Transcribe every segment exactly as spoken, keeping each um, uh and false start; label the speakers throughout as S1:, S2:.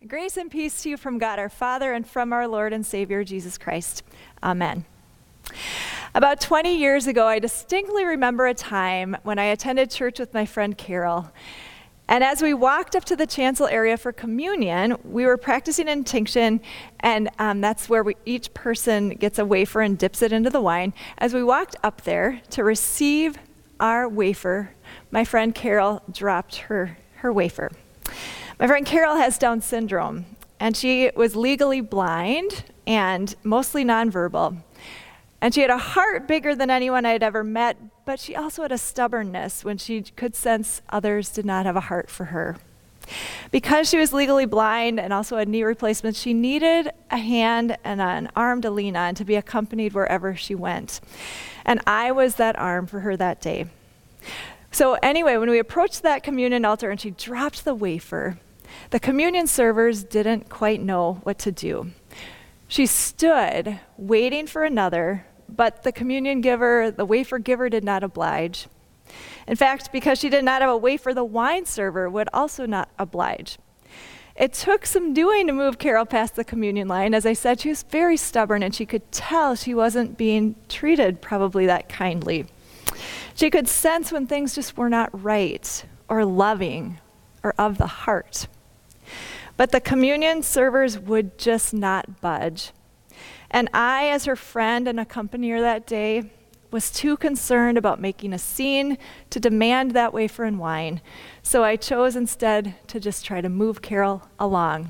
S1: Grace and peace to you from God our Father and from our Lord and Savior Jesus Christ. Amen. About twenty years ago, I distinctly remember a time when I attended church with my friend Carol. And as we walked up to the chancel area for communion, we were practicing intinction, and um, that's where we, each person gets a wafer and dips it into the wine. As we walked up there to receive our wafer, my friend Carol dropped her, her wafer. My friend Carol has Down syndrome, and she was legally blind and mostly nonverbal. And she had a heart bigger than anyone I'd ever met, but she also had a stubbornness when she could sense others did not have a heart for her. Because she was legally blind and also had knee replacements, she needed a hand and an arm to lean on to be accompanied wherever she went. And I was that arm for her that day. So anyway, when we approached that communion altar and she dropped the wafer, the communion servers didn't quite know what to do. She stood waiting for another, but the communion giver, the wafer giver, did not oblige. In fact, because she did not have a wafer, the wine server would also not oblige. It took some doing to move Carol past the communion line. As I said, she was very stubborn, and she could tell she wasn't being treated probably that kindly. She could sense when things just were not right or loving or of the heart. But the communion servers would just not budge. And I, as her friend and accompanier that day, was too concerned about making a scene to demand that wafer and wine. So I chose instead to just try to move Carol along.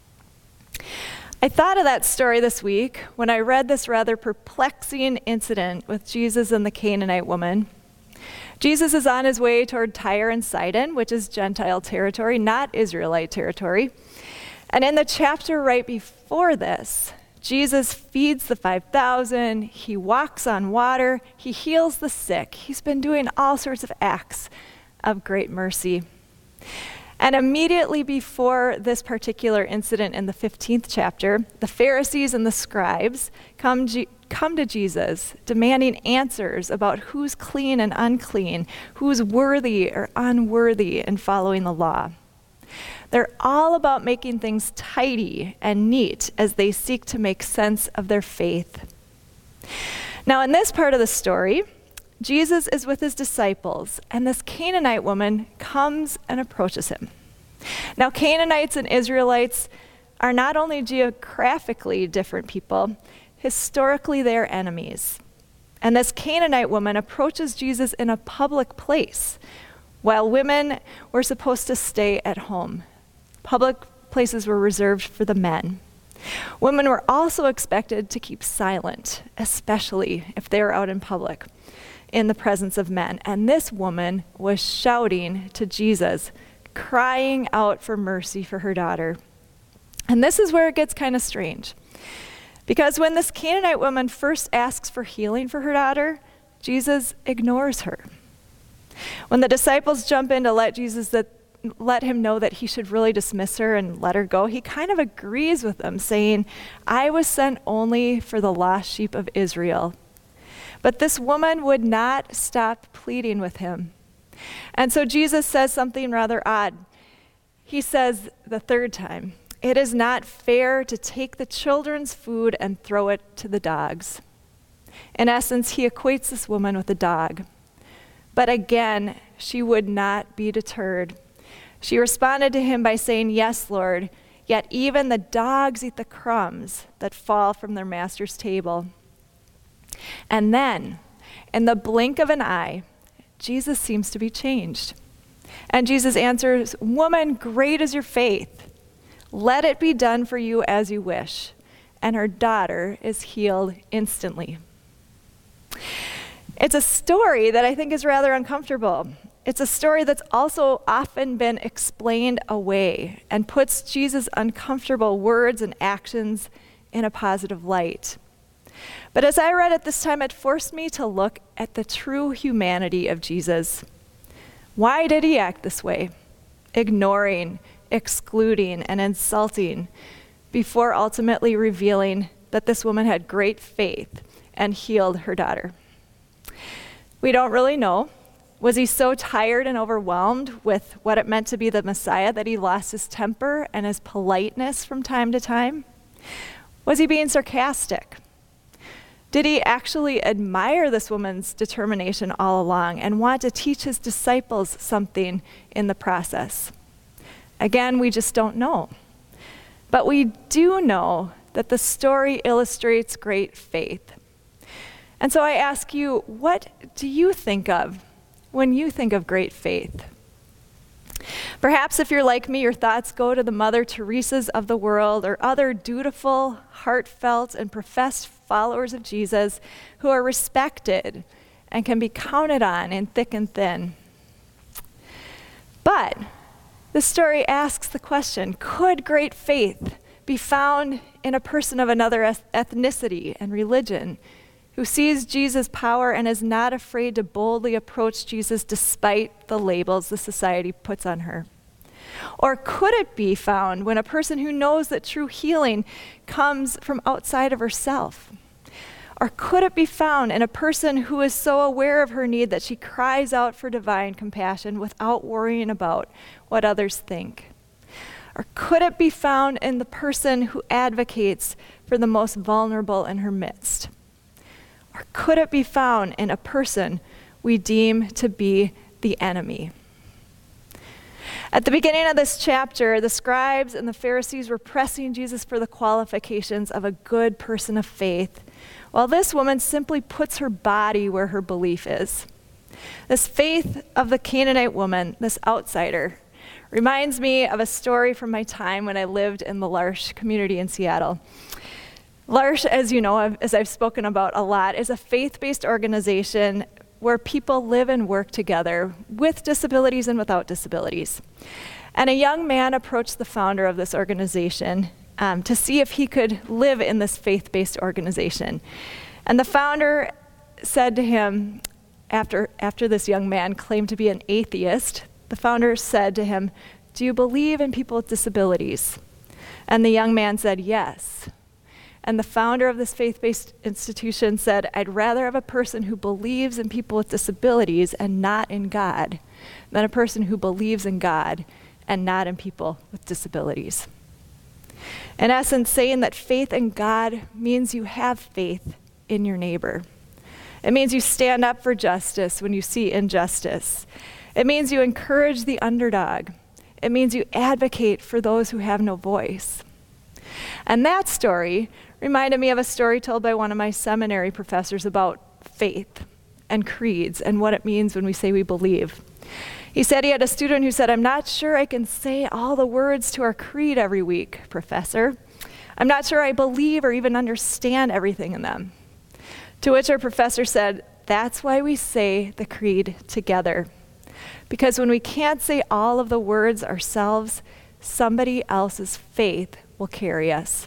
S1: I thought of that story this week when I read this rather perplexing incident with Jesus and the Canaanite woman. Jesus is on his way toward Tyre and Sidon, which is Gentile territory, not Israelite territory. And in the chapter right before this, Jesus feeds the five thousand, he walks on water, he heals the sick. He's been doing all sorts of acts of great mercy. And immediately before this particular incident in the fifteenth chapter, the Pharisees and the scribes come, G- come to Jesus demanding answers about who's clean and unclean, who's worthy or unworthy in following the law. They're all about making things tidy and neat as they seek to make sense of their faith. Now, in this part of the story, Jesus is with his disciples, and this Canaanite woman comes and approaches him. Now, Canaanites and Israelites are not only geographically different people, historically they're enemies. And this Canaanite woman approaches Jesus in a public place, while women were supposed to stay at home. Public places were reserved for the men. Women were also expected to keep silent, especially if they were out in public, in the presence of men. And this woman was shouting to Jesus, crying out for mercy for her daughter. And this is where it gets kind of strange. Because when this Canaanite woman first asks for healing for her daughter, Jesus ignores her. When the disciples jump in to let Jesus that let him know that he should really dismiss her and let her go, he kind of agrees with them, saying, I was sent only for the lost sheep of Israel. But this woman would not stop pleading with him. And so Jesus says something rather odd. He says the third time, it is not fair to take the children's food and throw it to the dogs. In essence, he equates this woman with a dog. But again, she would not be deterred. She responded to him by saying, yes, Lord, yet even the dogs eat the crumbs that fall from their master's table. And then, in the blink of an eye, Jesus seems to be changed. And Jesus answers, woman, great is your faith. Let it be done for you as you wish. And her daughter is healed instantly. It's a story that I think is rather uncomfortable. It's a story that's also often been explained away and puts Jesus' uncomfortable words and actions in a positive light. But as I read it this time, it forced me to look at the true humanity of Jesus. Why did he act this way? Ignoring, excluding, and insulting before ultimately revealing that this woman had great faith and healed her daughter. We don't really know, Was he so tired and overwhelmed with what it meant to be the Messiah that he lost his temper and his politeness from time to time? Was he being sarcastic? Did he actually admire this woman's determination all along and want to teach his disciples something in the process? Again, we just don't know. But we do know that the story illustrates great faith. And so I ask you, what do you think of when you think of great faith? Perhaps if you're like me, your thoughts go to the Mother Teresa's of the world or other dutiful, heartfelt, and professed followers of Jesus who are respected and can be counted on in thick and thin. But the story asks the question, could great faith be found in a person of another ethnicity and religion who sees Jesus' power and is not afraid to boldly approach Jesus despite the labels the society puts on her? Or could it be found when a person who knows that true healing comes from outside of herself? Or could it be found in a person who is so aware of her need that she cries out for divine compassion without worrying about what others think? Or could it be found in the person who advocates for the most vulnerable in her midst? Or could it be found in a person we deem to be the enemy? At the beginning of this chapter, the scribes and the Pharisees were pressing Jesus for the qualifications of a good person of faith, while this woman simply puts her body where her belief is. This faith of the Canaanite woman, this outsider, reminds me of a story from my time when I lived in the L'Arche community in Seattle. L'Arche, as you know, as I've spoken about a lot, is a faith-based organization where people live and work together with disabilities and without disabilities. And a young man approached the founder of this organization um, to see if he could live in this faith-based organization. And the founder said to him, after, after this young man claimed to be an atheist, the founder said to him, "Do you believe in people with disabilities?" And the young man said, "Yes." And the founder of this faith-based institution said, "I'd rather have a person who believes in people with disabilities and not in God than a person who believes in God and not in people with disabilities." In essence, saying that faith in God means you have faith in your neighbor. It means you stand up for justice when you see injustice. It means you encourage the underdog. It means you advocate for those who have no voice. And that story reminded me of a story told by one of my seminary professors about faith and creeds and what it means when we say we believe. He said he had a student who said, "I'm not sure I can say all the words to our creed every week, Professor. I'm not sure I believe or even understand everything in them." To which our professor said, "That's why we say the creed together. Because when we can't say all of the words ourselves, somebody else's faith will carry us."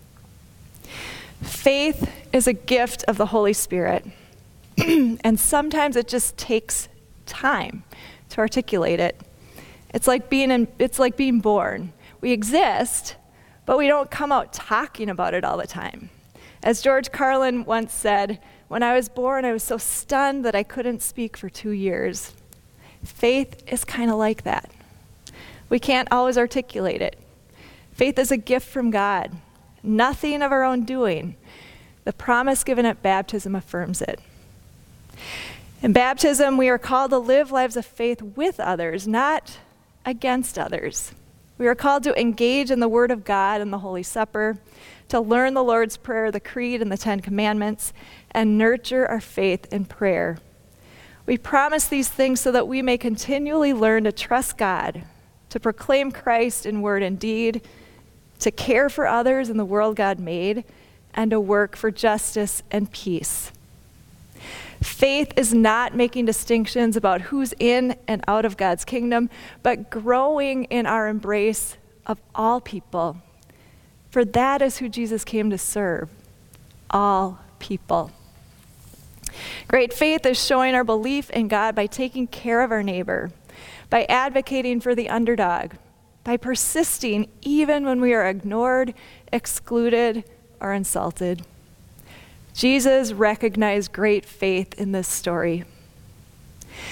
S1: Faith is a gift of the Holy Spirit. And sometimes it just takes time to articulate it. It's like being in, it's like being born. We exist, but we don't come out talking about it all the time. As George Carlin once said, "When I was born, I was so stunned that I couldn't speak for two years. Faith is kind of like that. We can't always articulate it. Faith is a gift from God, nothing of our own doing. The promise given at baptism affirms it. In baptism, we are called to live lives of faith with others, not against others. We are called to engage in the Word of God and the Holy Supper, to learn the Lord's Prayer, the Creed, and the Ten Commandments, and nurture our faith in prayer. We promise these things so that we may continually learn to trust God, to proclaim Christ in word and deed, to care for others in the world God made, and to work for justice and peace. Faith is not making distinctions about who's in and out of God's kingdom, but growing in our embrace of all people. For that is who Jesus came to serve, all people. Great faith is showing our belief in God by taking care of our neighbor, by advocating for the underdog, by persisting even when we are ignored, excluded, or insulted. Jesus recognized great faith in this story.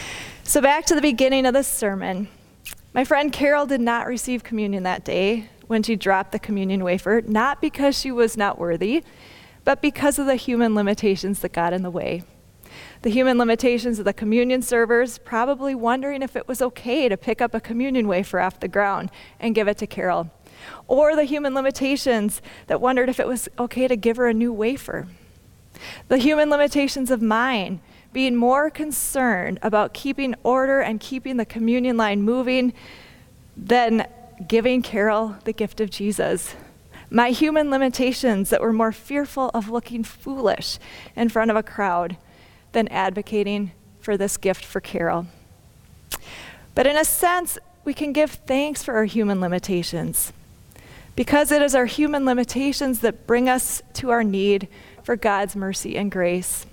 S1: So back to the beginning of this sermon. My friend Carol did not receive communion that day when she dropped the communion wafer, not because she was not worthy, but because of the human limitations that got in the way. The human limitations of the communion servers, probably wondering if it was okay to pick up a communion wafer off the ground and give it to Carol. Or the human limitations that wondered if it was okay to give her a new wafer. The human limitations of mine, being more concerned about keeping order and keeping the communion line moving than giving Carol the gift of Jesus. My human limitations that were more fearful of looking foolish in front of a crowd than advocating for this gift for Carol. But in a sense, we can give thanks for our human limitations, because it is our human limitations that bring us to our need for God's mercy and grace.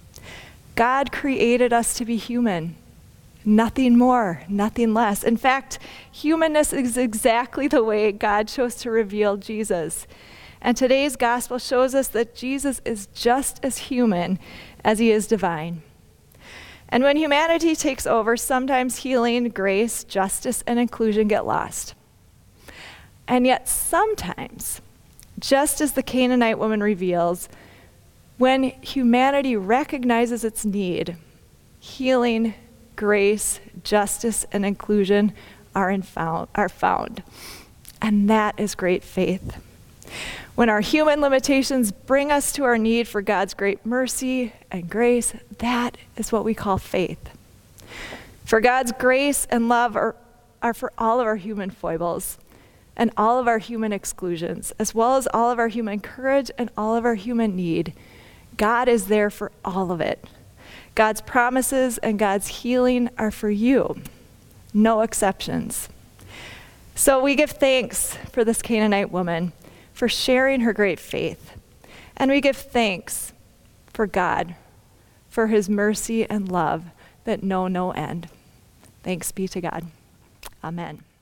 S1: God created us to be human, nothing more, nothing less. In fact, humanness is exactly the way God chose to reveal Jesus. And today's gospel shows us that Jesus is just as human as he is divine. And when humanity takes over, sometimes healing, grace, justice, and inclusion get lost. And yet sometimes, just as the Canaanite woman reveals, when humanity recognizes its need, healing, grace, justice, and inclusion are, in found, are found. And that is great faith. When our human limitations bring us to our need for God's great mercy and grace, that is what we call faith. For God's grace and love are, are for all of our human foibles and all of our human exclusions, as well as all of our human courage and all of our human need. God is there for all of it. God's promises and God's healing are for you, no exceptions. So we give thanks for this Canaanite woman, for sharing her great faith. And we give thanks for God, for his mercy and love that know no end. Thanks be to God. Amen.